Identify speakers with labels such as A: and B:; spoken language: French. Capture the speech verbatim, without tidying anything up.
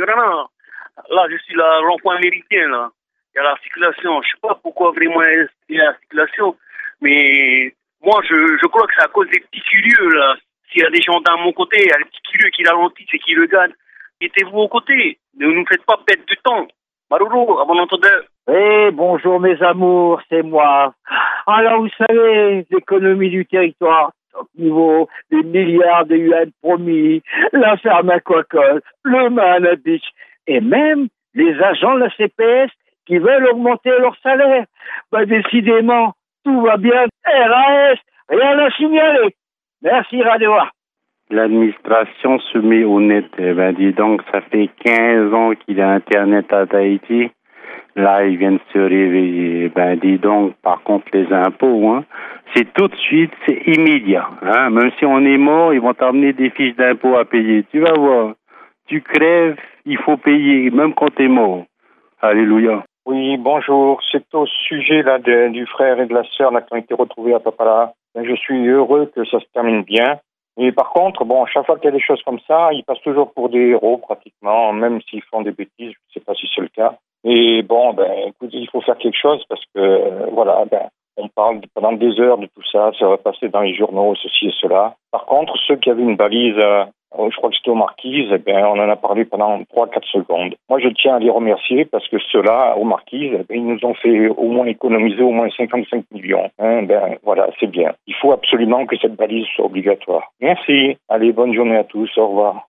A: Là, là, je suis là, rond-point américain, là. Il y a la circulation. Je sais pas pourquoi vraiment il y a la circulation, mais moi, je, je crois que c'est à cause des petits curieux, là. S'il y a des gens d'un mon côté, il y a des petits curieux qui ralentissent et qui regardent. Mettez-vous aux côtés. Ne nous faites pas perdre du temps. Maroro, à bon entendeur.
B: Eh, bonjour mes amours, c'est moi. Alors vous savez, l'économie du territoire, top niveau, les milliards de yuan promis, la ferme aquacole, le Man Beach, et même les agents de la C P S qui veulent augmenter leur salaire. Bah décidément, tout va bien. R A S, rien à signaler. Merci Radio.
C: L'administration se met au net. Eh ben, dis donc, ça fait quinze ans qu'il y a Internet à Tahiti. Là, ils viennent se réveiller. Ben, dis donc, par contre, les impôts, hein, c'est tout de suite, c'est immédiat. Hein. Même si on est mort, ils vont t'amener des fiches d'impôts à payer. Tu vas voir. Tu crèves, il faut payer, même quand t'es mort. Alléluia.
D: Oui, bonjour. C'est au sujet là de, du frère et de la sœur là, qui ont été retrouvés à Papala. Je suis heureux que ça se termine bien. Et par contre, bon, chaque fois qu'il y a des choses comme ça, ils passent toujours pour des héros pratiquement, même s'ils font des bêtises. Je ne sais pas si c'est le cas. Et bon, ben, écoutez, il faut faire quelque chose parce que, euh, voilà, ben, on parle pendant des heures de tout ça, ça va passer dans les journaux, ceci et cela. Par contre, ceux qui avaient une balise, euh, je crois que c'était aux Marquises, eh ben, on en a parlé pendant trois quatre secondes. Moi, je tiens à les remercier parce que ceux-là, aux Marquises, eh ben, ils nous ont fait au moins économiser au moins cinquante-cinq millions. Hein, ben, voilà, c'est bien. Il faut absolument que cette balise soit obligatoire. Merci. Allez, bonne journée à tous. Au revoir.